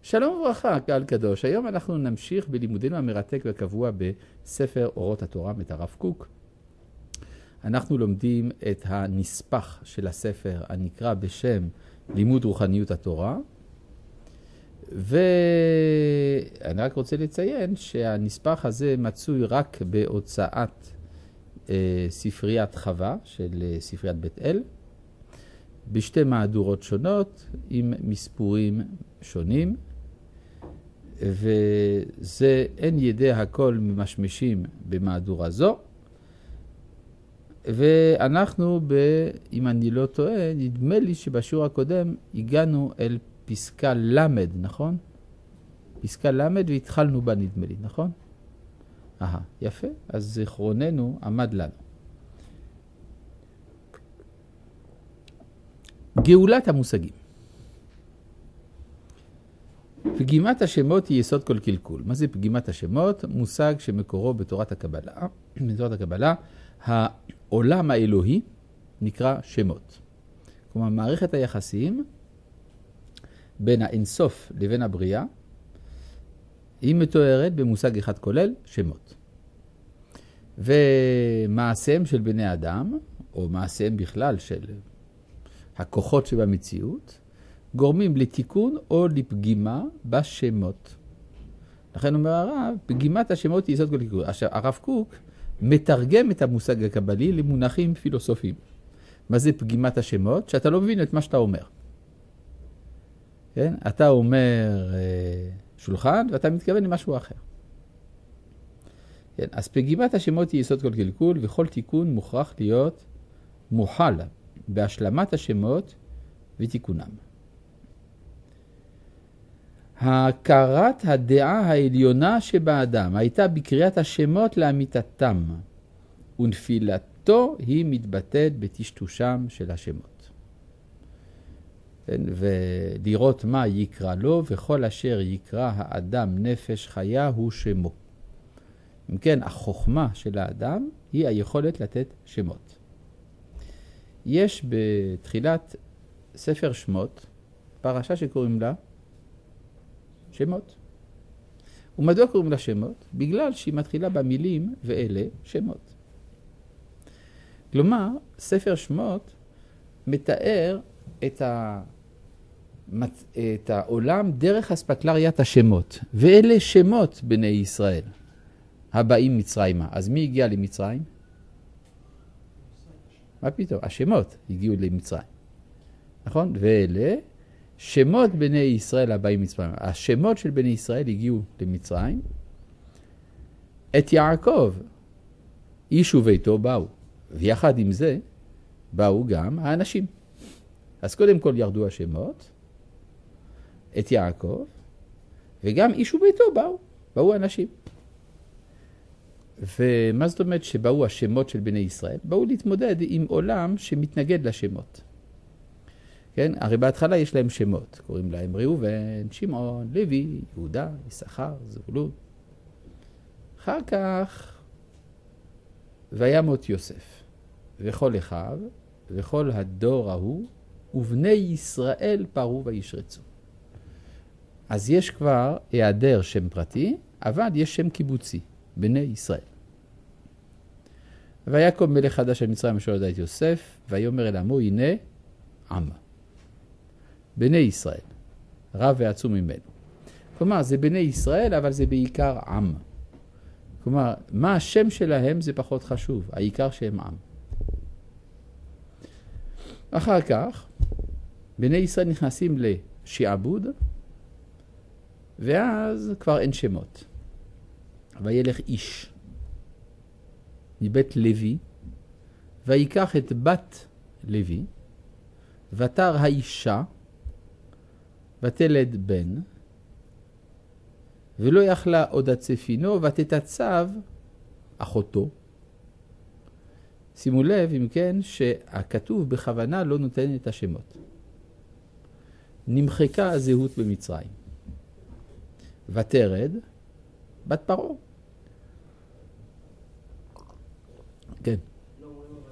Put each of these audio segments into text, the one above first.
שלום וברכה, קהל קדוש. היום אנחנו נמשיך בלימודנו המרתק והקבוע בספר אורות התורה מאת הרב קוק. אנחנו לומדים את הנספח של הספר הנקרא בשם לימוד רוחניות התורה. ואני רק רוצה לציין שהנספח הזה מצוי רק בהוצאת ספריית חווה של ספריית בית אל, בשתי מהדורות שונות עם מספורים שונים, וזה אין ידי הכל ממשמשים במהדורה זו. ואנחנו, אם אני לא טועה, נדמה לי שבשיעור הקודם הגענו אל פסקה למד, נכון? פסקה למד והתחלנו בה נדמה לי, נכון? יפה, אז זיכרוננו עמד לנו. גאולת המושגים. פגימת השמות היא יסוד כל קלקול. מה זה פגימת השמות? מושג שמקורו בתורת הקבלה. בתורת הקבלה, העולם האלוהי נקרא שמות. כלומר, מערכת היחסים בין האינסוף לבין הבריאה, היא מתוארת במושג אחד כולל, שמות. ומעשיהם של בני אדם, או מעשיהם בכלל של הכוחות שבמציאות, גורמים לתיקון או לפגימה בשמות. לכן אומר הרב, פגימת השמות היא יסוד כל קלקול. עכשיו, הרב קוק מתרגם את המושג הקבלי למונחים פילוסופיים. מה זה פגימת השמות? שאתה לא מבין את מה שאתה אומר. כן? אתה אומר שולחן ואתה מתכוון למשהו אחר. כן? אז פגימת השמות היא יסוד כל קלקול, וכל תיקון מוכרח להיות מוחל בהשלמת השמות ותיקונם. הכרת הדעה העליונה שבאדם הייתה בקריאת השמות לאמיתתם, ונפילתו היא מתבטאת בטשטושם של השמות. ולראות מה יקרא לו, וכל אשר יקרא האדם נפש חיה הוא שמו. אם כן, החוכמה של האדם היא היכולת לתת שמות. יש בתחילת ספר שמות פרשה שקוראים לה שמות. ומדוע קוראים לה שמות? בגלל שהיא מתחילה במילים ואלה שמות. כלומר, ספר שמות מתאר את העולם דרך אספקלריית השמות. ואלה שמות בני ישראל הבאים מצרימה. אז מי הגיע למצרים? מה פתאום? השמות הגיעו למצרים. נכון? ואלה שמות בני ישראל הבאים מצרים. השמות של בני ישראל הגיעו למצרים. את יעקב, איש וביתו באו. ויחד עם זה באו גם האנשים. אז קודם כל ירדו השמות, את יעקב, וגם איש וביתו באו האנשים. ומה זאת אומרת שבאו השמות של בני ישראל? באו להתמודד עם עולם שמתנגד לשמות. כן? הרי בהתחלה יש להם שמות. קוראים להם ראובן, שמעון, לוי, יהודה, יששכר, זבולון. אחר כך, וימות יוסף, וכל אחיו, וכל הדור ההוא, ובני ישראל פרו וישרצו. אז יש כבר היעדר שם פרטי, אבל יש שם קיבוצי, בני ישראל. ויקום מלך חדש על מצרים אשר ידע את יוסף, ויאמר אל עמו, הנה עם. בני ישראל, רב ועצום ממנו. כלומר, זה בני ישראל, אבל זה בעיקר עם. כלומר, מה השם שלהם זה פחות חשוב, העיקר שהם עם. אחר כך, בני ישראל נכנסים לשעבוד, ואז כבר אין שמות. וילך איש מבית לוי, ויקח את בת לוי, ותר האישה, ותלד בן, ולא יכלה עוד הצפינו, ותתצב אחותו. שימו לב, אם כן, שהכתוב בכוונה לא נותן את השמות. נמחקה הזהות במצרים. ותרד בת פרעה. כן. לא אומרים אבל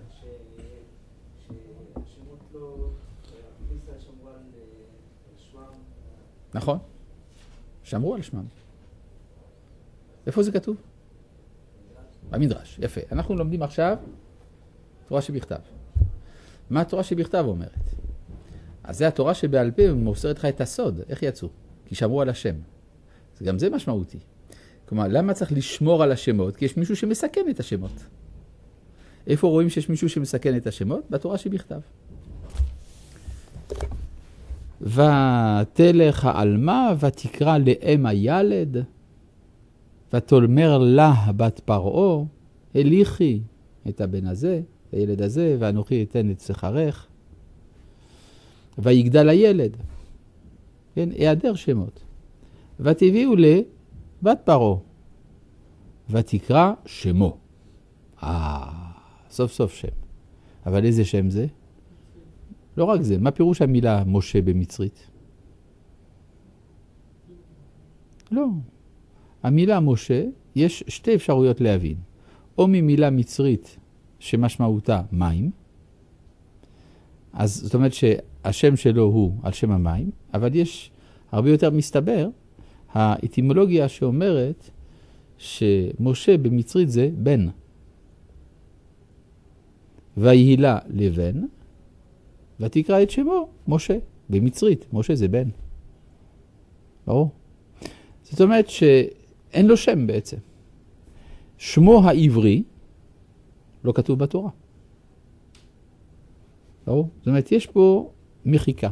שהשמות לא, ישראל שמרו על שמם. נכון. שמרו על שמם. איפה זה כתוב? במדרש, יפה. אנחנו לומדים עכשיו תורה שבכתב. מה התורה שבכתב אומרת? אז זה התורה שבעל פה מוסרת לך את הסוד. איך יצאו? כי שמרו על השם. אז גם זה משמעותי. כלומר, למה צריך לשמור על השמות? כי יש מישהו שמסכן את השמות. איפה רואים שיש מישהו שמסכן את השמות? בתורה שבכתב. ותלך העלמה ותקרא לאם הילד ותאמר לה בת פרעה, הליכי את הבן הזה, הילד הזה, ואנוכי אתן את שכרך. ויגדל הילד. כן, היעדר שמות. ותביאו לבת פרעה. ותקרא שמו. סוף סוף שם. אבל איזה שם זה? לא רק זה. מה פירוש המילה משה במצרית? לא. המילה משה, יש שתי אפשרויות להבין. או ממילה מצרית שמשמעותה מים. אז זאת אומרת שהשם שלו הוא על שם המים, אבל יש הרבה יותר מסתבר, האטימולוגיה שאומרת שמשה במצרית זה בן. ויהי לה לבן, ותקרא את שמו משה. במצרית, משה זה בן. ברור? זאת אומרת שאין לו שם בעצם. שמו העברי לא כתוב בתורה. ברור? זאת אומרת, יש פה מחיקה.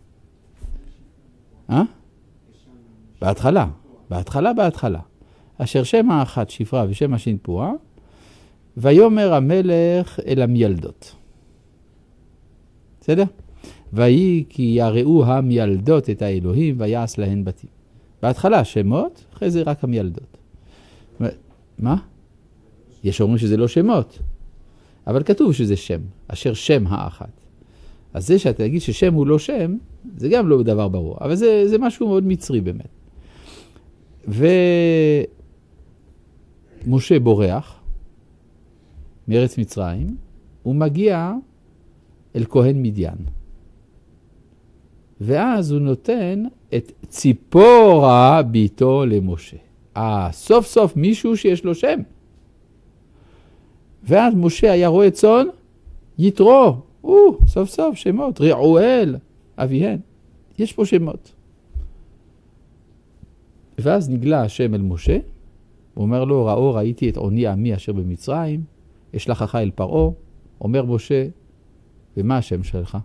בהתחלה. אשר שם האחת שפרה ושם השין פועה, ויאמר המלך אל המילדות. בסדר? ויהי כי יראו המילדות את האלוהים ויעש להן בתים. בהתחלה שמות, אחרי זה רק המילדות. מה? יש אומרים שזה לא שמות, אבל כתוב שזה שם, אשר שם האחת. אז זה שאתה תגיד ששם הוא לא שם, זה גם לא דבר ברור, אבל זה משהו מאוד מצרי באמת. ומשה בורח מארץ מצרים, הוא מגיע אל כהן מדיין. ואז הוא נותן את ציפורה ביתו למשה. סוף סוף מישהו שיש לו שם. ואז משה היה רואה צאן, יתרו. סוף סוף שמות, רעואל, אביהן. יש פה שמות. ואז נגלה השם אל משה, הוא אומר לו, ראיתי את עוני עמי אשר במצרים, אשלחך אל פרעה, אומר משה, ומה השם שלך?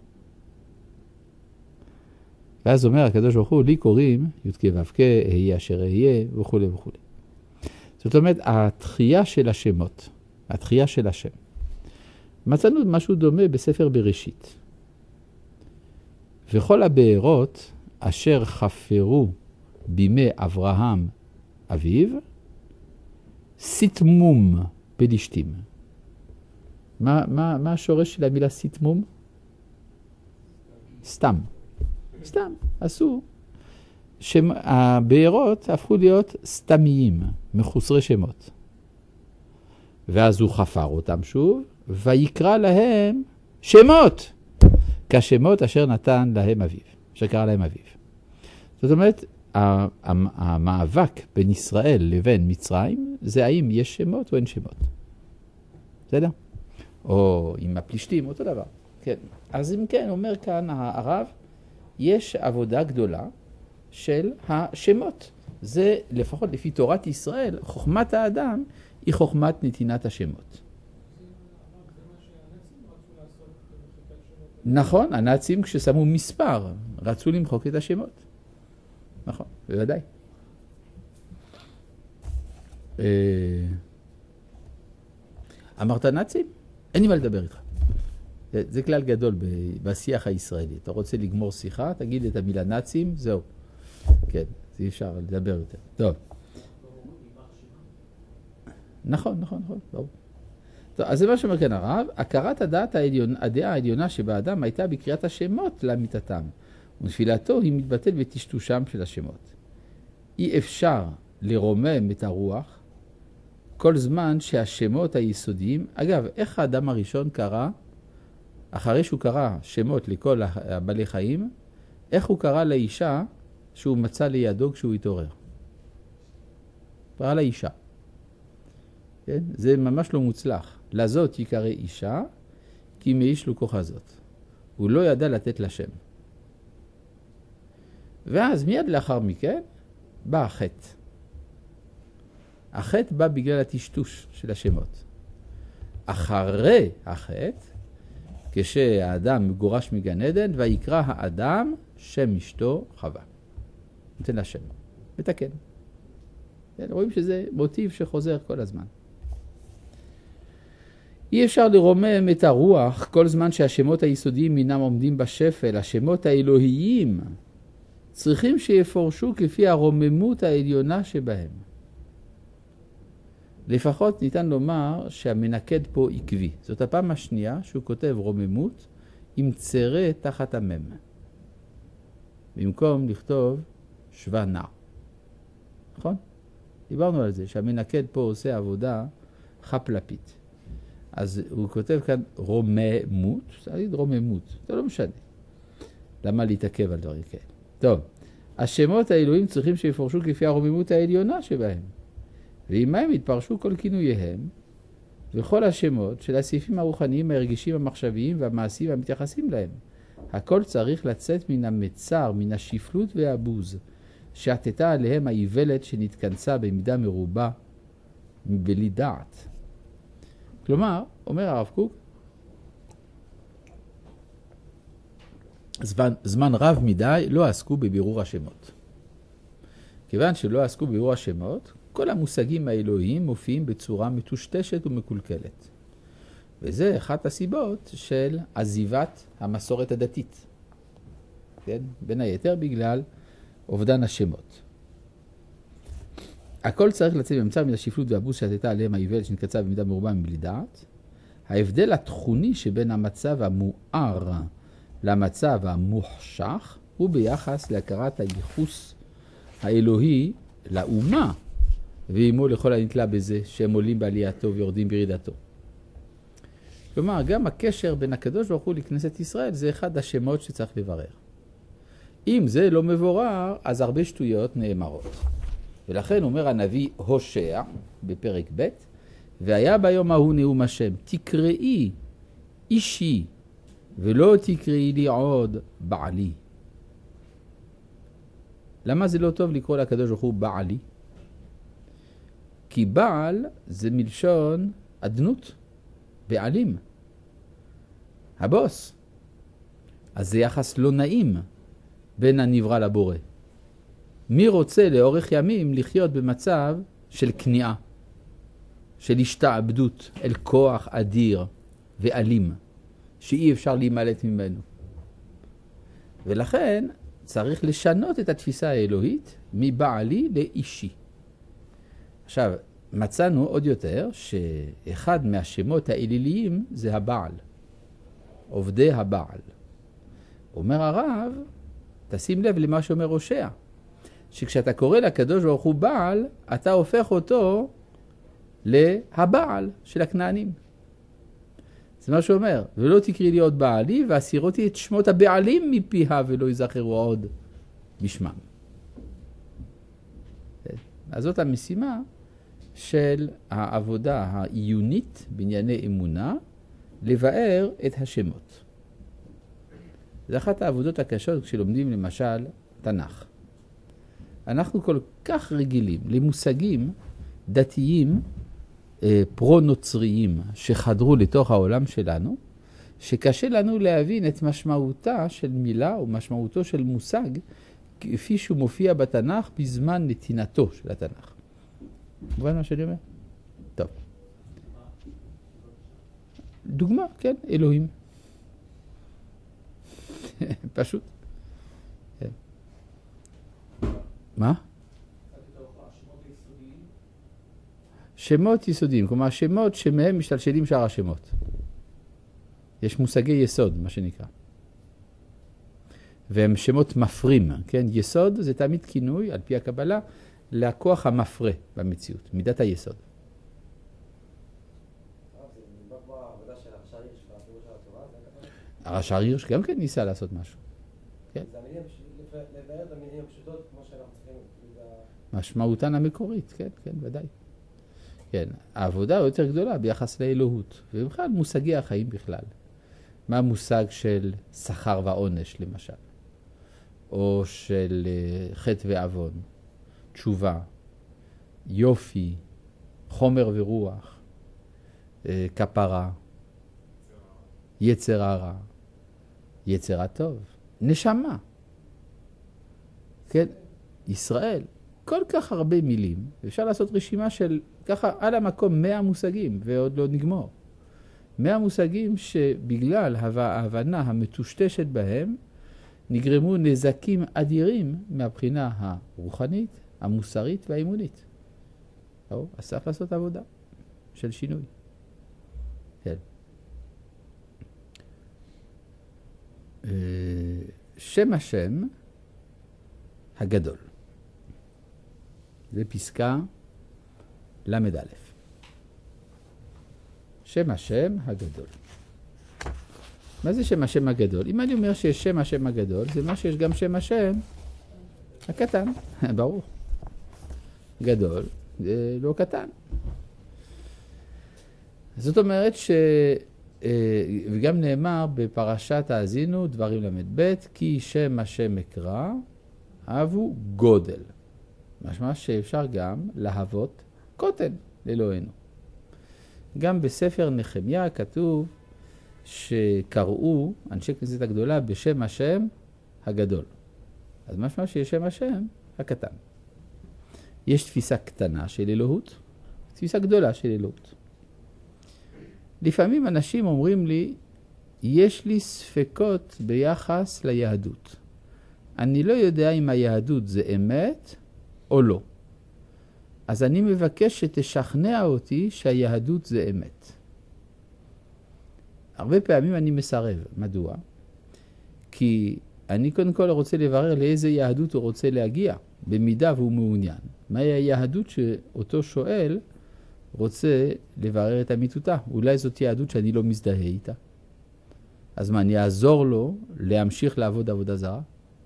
ואז אומר הקדוש ברוך הוא, לי קוראים י"ק ו"ק, אהיה אשר אהיה, וכו' וכו'. זאת אומרת, התחייה של השמות, התחייה של השם. מצאנו משהו דומה בספר בראשית. וכל הבארות אשר חפרו בימי אברהם אביו, סיתמום פלישתים. מה השורש של המילה סיתמום? סתם. עשו. הבארות הפכו להיות סתמיים, מחוסרי שמות. ואז הוא חפר אותם שוב, ויקרא להם שמות, כשמות אשר נתן להם אביו, שקרא להם אביו. זאת אומרת, המאבק בין ישראל לבין מצרים, זה האם יש שמות או אין שמות. בסדר? או עם הפלישתים, אותו דבר. כן. אז אם כן, אומר כאן הרב, יש עבודה גדולה של השמות. זה לפחות לפי תורת ישראל, חוכמת האדם היא חוכמת נתינת השמות. נכון, הנאצים כששמו מספר, רצו למחוק את השמות. נכון, בוודאי. אמרת נאצים? אין לי מה לדבר איתך. זה כלל גדול בשיח הישראלי. אתה רוצה לגמור שיחה, תגיד את המילה נאצים, זהו. כן, זה אפשר לדבר יותר. טוב. נכון. ברור. טוב, אז זה מה שאומר כאן הרב, הכרת הדעה העליונה שבאדם הייתה בקריאת השמות לאמיתתם, ונפילתו היא מתבטאת בטשטושם של השמות. אי אפשר לרומם את הרוח כל זמן שהשמות היסודיים, אגב, איך האדם הראשון קרא, אחרי שהוא קרא שמות לכל הבעלי חיים, איך הוא קרא לאישה שהוא מצא לידו כשהוא התעורר? קרא לה אישה. כן? זה ממש לא מוצלח. לזאת יקרא אישה, כי מאיש לוקחה זאת. הוא לא ידע לתת לה שם. ואז מיד לאחר מכן בא החטא. החטא בא בגלל הטשטוש של השמות. אחרי החטא, כשהאדם מגורש מגן עדן, ויקרא האדם שם אשתו חווה. נותן לה שם. מתקן. רואים שזה מוטיב שחוזר כל הזמן. אי אפשר לרומם את הרוח כל זמן שהשמות היסודיים אינם עומדים בשפל. השמות האלוהיים צריכים שיפורשו כפי הרוממות העליונה שבהם. לפחות ניתן לומר שהמנקד פה עקבי. זאת הפעם השנייה שהוא כותב רוממות עם צרה תחת המם. במקום לכתוב שווה נע. נכון? דיברנו על זה, שהמנקד פה עושה עבודה חפלפית. אז הוא כותב כאן רוממות, צריך להגיד רוממות, זה לא משנה. למה להתעכב על דברים כאלה? טוב, השמות האלוהים צריכים שיפורשו כפי הרוממות העליונה שבהם. ועם הם יתפרשו כל כינוייהם, וכל השמות של הסעיפים הרוחניים, הרגישים, המחשביים והמעשיים המתייחסים להם. הכל צריך לצאת מן המצר, מן השפלות והבוז, שעטתה עליהם האיוולת שנתכנסה במידה מרובה בלי דעת. כלומר, אומר הרב קוק, זמן רב מדי לא עסקו בבירור השמות. כיוון שלא עסקו בבירור השמות, כל המושגים האלוהיים מופיעים בצורה מטושטשת ומקולקלת. וזה אחת הסיבות של עזיבת המסורת הדתית. כן? בין היתר בגלל אובדן השמות. הכל צריך לצאת במצב מן השפלות והבוז שעטתה עליהם האיוולת שנתקצה במידה מרובה מבלי דעת. ההבדל התכוני שבין המצב המואר למצב המוחשך הוא ביחס להכרת הייחוס האלוהי לאומה, ועמו לכל הנתלה בזה שהם עולים בעלייתו ויורדים בירידתו. כלומר, גם הקשר בין הקדוש ברוך הוא לכנסת ישראל זה אחד השמות שצריך לברר. אם זה לא מבורר, אז הרבה שטויות נאמרות. ולכן אומר הנביא הושע בפרק ב', והיה ביום ההוא נאום השם, תקראי אישי ולא תקראי לי עוד בעלי. למה זה לא טוב לקרוא לקדוש ברוך הוא בעלי? כי בעל זה מלשון אדנות, בעלים, הבוס. אז זה יחס לא נעים בין הנברא לבורא. מי רוצה לאורך ימים לחיות במצב של כניעה, של השתעבדות אל כוח אדיר ואלים, שאי אפשר להימלט ממנו. ולכן צריך לשנות את התפיסה האלוהית מבעלי לאישי. עכשיו, מצאנו עוד יותר שאחד מהשמות האליליים זה הבעל, עובדי הבעל. אומר הרב, תשים לב למה שאומר הושע, שכשאתה קורא לקדוש ברוך הוא בעל, אתה הופך אותו להבעל של הכנענים. זה מה שאומר, ולא תקראי לי עוד בעלי, והסירותי את שמות הבעלים מפיה ולא יזכרו עוד בשמם. אז זאת המשימה של העבודה העיונית בענייני אמונה, לבאר את השמות. זה אחת העבודות הקשות כשלומדים למשל תנ"ך. אנחנו כל כך רגילים למושגים דתיים פרו-נוצריים שחדרו לתוך העולם שלנו, שקשה לנו להבין את משמעותה של מילה או משמעותו של מושג כפי שהוא מופיע בתנ"ך בזמן נתינתו של התנ"ך. מובן מה שאני אומר? טוב. דוגמה, כן, אלוהים. פשוט. כן. מה? שמות יסודיים, כלומר שמות שמהם משתלשלים שאר השמות. יש מושגי יסוד, מה שנקרא. והם שמות מפרים, כן? יסוד זה תמיד כינוי, על פי הקבלה, לכוח המפרה במציאות, מידת היסוד. הרש"ר הירש גם כן ניסה לעשות משהו. זה המילים, לבאר את המילים הפשוטות כמו שאנחנו צריכים משמעותן המקורית, כן, כן, ודאי. כן, העבודה יותר גדולה ביחס לאלוהות, ובכלל מושגי החיים בכלל. מה המושג של שכר ועונש, למשל? או של חטא ועוון, תשובה, יופי, חומר ורוח, כפרה, יצר הרע, יצר הטוב, נשמה. כן, ישראל, כל כך הרבה מילים, אפשר לעשות רשימה של ככה על המקום 100 מושגים, ועוד לא נגמור. 100 מושגים שבגלל ההבנה המטושטשת בהם, נגרמו נזקים אדירים מהבחינה הרוחנית, המוסרית והאמונית. אז צריך לעשות עבודה של שינוי. כן. שם השם הגדול. זה פסקה למד א'. שם השם הגדול. מה זה שם השם הגדול? אם אני אומר שיש שם השם הגדול, זה מה שיש גם שם השם הקטן. ברור. גדול, זה לא קטן. זאת אומרת וגם נאמר בפרשת האזינו, דברים למד ב', כי שם השם אקרא, אהבו גודל. משמע שאפשר גם להבות קוטן לאלוהינו. גם בספר נחמיה כתוב שקראו אנשי כנסת הגדולה בשם השם הגדול. אז משמע שיש שם השם הקטן. יש תפיסה קטנה של אלוהות, תפיסה גדולה של אלוהות. לפעמים אנשים אומרים לי, יש לי ספקות ביחס ליהדות. אני לא יודע אם היהדות זה אמת או לא. אז אני מבקש שתשכנע אותי שהיהדות זה אמת. הרבה פעמים אני מסרב. מדוע? כי אני קודם כל רוצה לברר לאיזה יהדות הוא רוצה להגיע, במידה והוא מעוניין. מהי היהדות שאותו שואל רוצה לברר את אמיתותה? אולי זאת יהדות שאני לא מזדהה איתה. אז מה, אני אעזור לו להמשיך לעבוד עבודה זרה?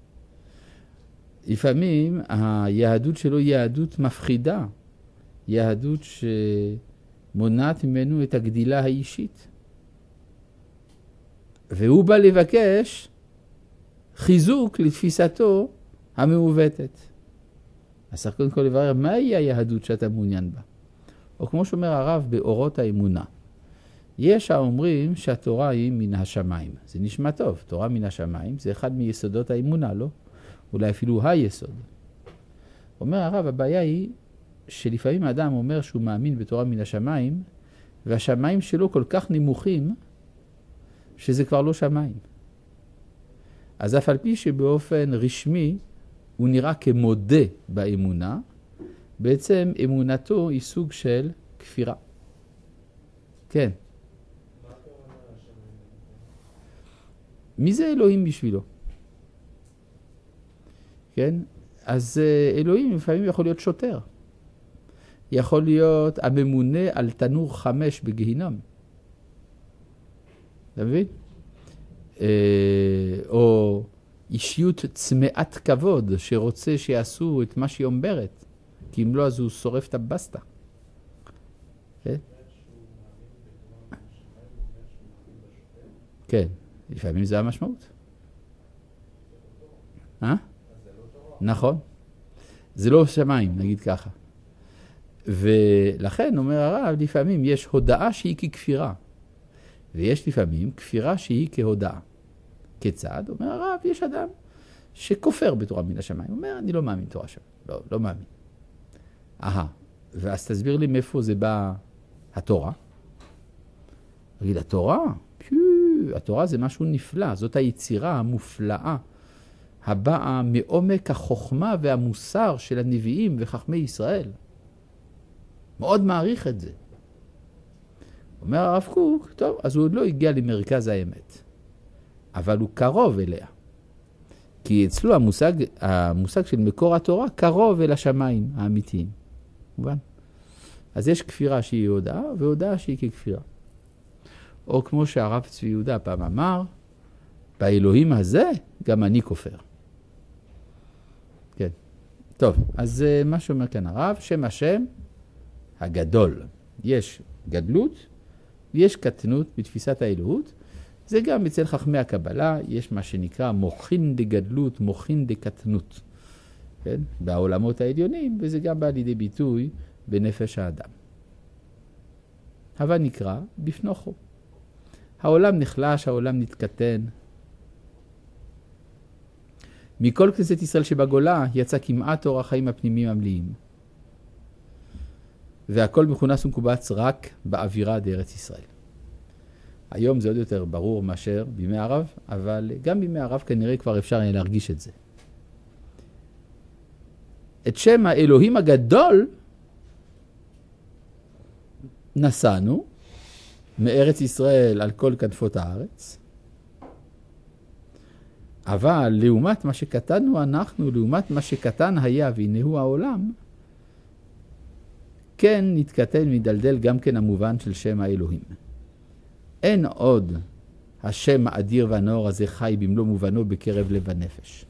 לפעמים היהדות שלו היא יהדות מפחידה, יהדות שמונעת ממנו את הגדילה האישית. והוא בא לבקש חיזוק לתפיסתו המעוותת. אז צריך קודם כל לברר מהי היהדות שאתה מעוניין בה. או כמו שאומר הרב באורות האמונה. יש האומרים שהתורה היא מן השמיים. זה נשמע טוב, תורה מן השמיים זה אחד מיסודות האמונה, לא? אולי אפילו היסוד. אומר הרב, הבעיה היא שלפעמים האדם אומר שהוא מאמין בתורה מן השמיים, והשמיים שלו כל כך נמוכים, שזה כבר לא שמיים. אז אף על פי שבאופן רשמי הוא נראה כמודה באמונה, בעצם אמונתו היא סוג של כפירה. כן. מי זה אלוהים בשבילו? כן? אז אלוהים לפעמים יכול להיות שוטר. יכול להיות הממונה על תנור 5 בגיהינום. אתה מבין? או אישיות צמאת כבוד שרוצה שיעשו את מה שהיא אומרת, כי אם לא אז הוא שורף את הבסטה. כן? כן, לפעמים זה המשמעות. נכון. זה לא שמיים, נגיד ככה. ולכן אומר הרב, לפעמים יש הודעה שהיא ככפירה. ויש לפעמים כפירה שהיא כהודעה. כיצד? אומר הרב, יש אדם שכופר בתורה מן השמיים. הוא אומר, אני לא מאמין תורה שם. לא מאמין. ואז תסביר לי מאיפה זה בא התורה. נגיד, התורה זה משהו נפלא. זאת היצירה המופלאה הבאה מעומק החוכמה והמוסר של הנביאים וחכמי ישראל. מאוד מעריך את זה. אומר הרב קוק, טוב, אז הוא עוד לא הגיע למרכז האמת. אבל הוא קרוב אליה. כי אצלו המושג של מקור התורה קרוב אל השמיים האמיתיים. מובן? אז יש כפירה שהיא הודעה, והודעה שהיא ככפירה. או כמו שהרב צבי יהודה פעם אמר, באלוהים הזה גם אני כופר. כן. טוב, אז מה שאומר כאן הרב, שם השם הגדול. יש גדלות, יש קטנות בתפיסת האלוהות. זה גם אצל חכמי הקבלה, יש מה שנקרא מוחין דגדלות, מוחין דקטנות. כן? בעולמות העליונים, וזה גם בא לידי ביטוי בנפש האדם. הווה נקרא בפנוכו. העולם נחלש, העולם נתקטן. מכל כנסת ישראל שבגולה יצא כמעט אור החיים הפנימיים המלאים. והכל מכונס ומקובץ רק באווירה דארץ ישראל. היום זה עוד יותר ברור מאשר בימי ערב, אבל גם בימי ערב כנראה כבר אפשר להרגיש את זה. את שם האלוהים הגדול נסענו מארץ ישראל על כל כנפות הארץ, אבל לעומת מה שקטנו אנחנו, לעומת מה שקטן היה והנהו העולם, כן נתקטן מדלדל גם כן המובן של שם האלוהים. אין עוד השם האדיר והנאור הזה חי במלוא מובנו בקרב לב הנפש.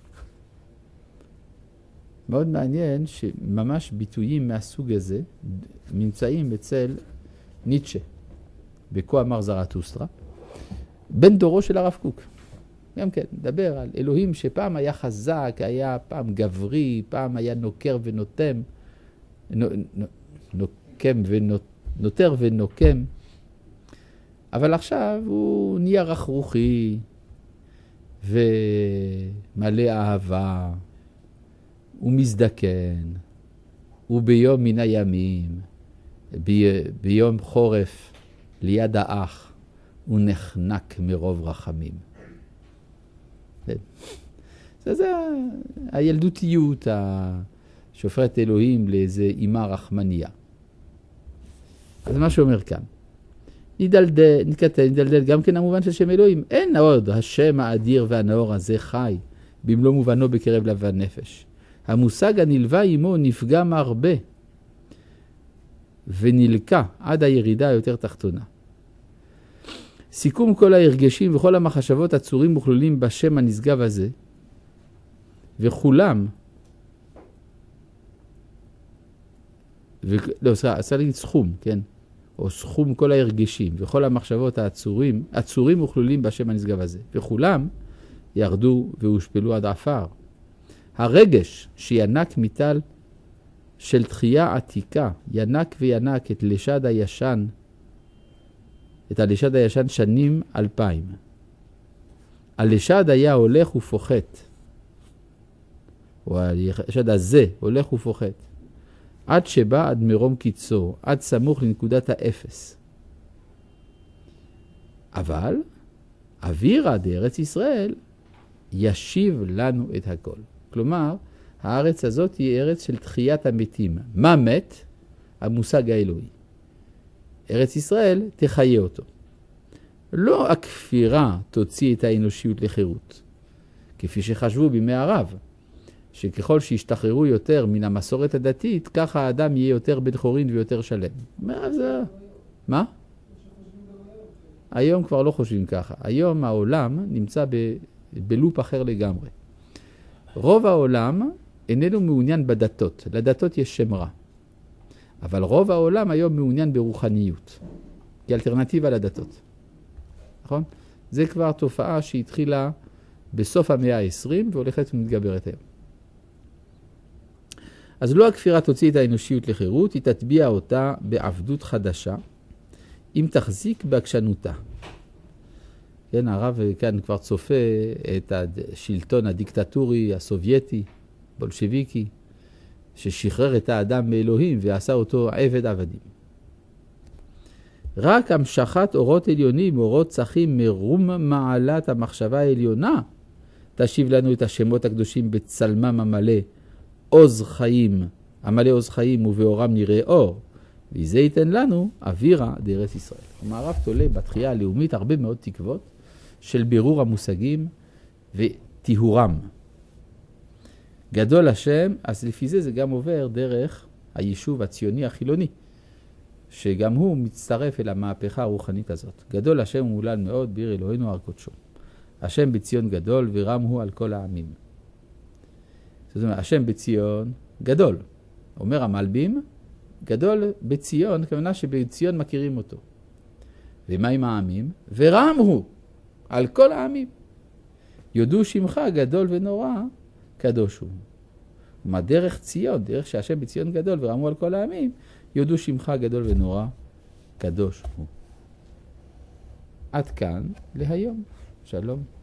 מאוד מעניין שממש ביטויים מהסוג הזה נמצאים אצל ניטשה, בכה אמר זרטוסטרה, בן דורו של הרב קוק. גם כן, מדבר על אלוהים שפעם היה חזק, היה פעם גברי, פעם היה נוקר ונוטם, נוקם ונותר ונוקם, אבל עכשיו הוא נהיה רכרוכי ומלא אהבה, הוא מזדקן, וביום מן הימים, ביום חורף ליד האח, הוא נחנק מרוב רחמים. זה הילדותיות השופרת אלוהים לאיזה אימה רחמניה. אז מה שאומר כאן, נדלדל גם כן המובן של שם אלוהים. אין עוד השם האדיר והנאור הזה חי במלוא מובנו בקרב לב הנפש. המושג הנלווה עמו נפגם הרבה ונלקה עד הירידה היותר תחתונה. סיכום כל ההרגשים וכל המחשבות הצורים וכלולים בשם הנשגב הזה, וכולם, עשה לי סכום, כן? או סכום כל ההרגשים וכל המחשבות הצורים וכלולים בשם הנשגב הזה, וכולם ירדו והושפלו עד עפר. הרגש שינק מטל של תחייה עתיקה, ינק וינק את לשד הישן, את הלשד הישן שנים 2000. הלשד היה הולך ופוחת, או הלשד הזה הולך ופוחת, עד שבא עד מרום קיצור, עד סמוך לנקודת האפס. אבל אווירה דארץ ישראל ישיב לנו את הכל. כלומר, הארץ הזאת היא ארץ של תחיית המתים. מה מת? המושג האלוהי. ארץ ישראל תחיה אותו. לא הכפירה תוציא את האנושיות לחירות, כפי שחשבו בימי ערב, שככל שישתחררו יותר מן המסורת הדתית, ככה האדם יהיה יותר בן חורין ויותר שלם. מה? היום כבר לא חושבים ככה. היום העולם נמצא בלופ אחר לגמרי. רוב העולם איננו מעוניין בדתות. לדתות יש שם רע. אבל רוב העולם היום מעוניין ברוחניות, כאלטרנטיבה לדתות. נכון? זה כבר תופעה שהתחילה בסוף המאה ה-20 והולכת ומתגברת היום. אז לא הכפירה תוציא את האנושיות לחירות, היא תטביע אותה בעבדות חדשה, אם תחזיק בעקשנותה. כן, הרב כאן כבר צופה את השלטון הדיקטטורי הסובייטי, בולשביקי, ששחרר את האדם מאלוהים ועשה אותו עבד עבדים. רק המשכת אורות עליונים, אורות צחים מרום מעלת המחשבה העליונה, תשיב לנו את השמות הקדושים בצלמם המלא, עוז חיים, המלא עוז חיים ובאורם נראה אור, וזה ייתן לנו אווירה דארץ ישראל. המערב תולה בתחייה הלאומית הרבה מאוד תקוות של בירור המושגים וטיהורם. גדול השם, אז לפי זה גם עובר דרך היישוב הציוני החילוני, שגם הוא מצטרף אל המהפכה הרוחנית הזאת. גדול השם ומולל מאוד ביר אלוהינו הר קודשו. השם בציון גדול ורם הוא על כל העמים. זאת אומרת, השם בציון גדול. אומר המלבים, גדול בציון, כמובן שבציון מכירים אותו. ומה עם העמים? ורם הוא על כל העמים. יודו שמך גדול ונורא, קדוש הוא. ומה דרך ציון, דרך שהשם בציון גדול ורמו על כל העמים, יודו שמך גדול ונורא, קדוש הוא. עד כאן להיום. שלום.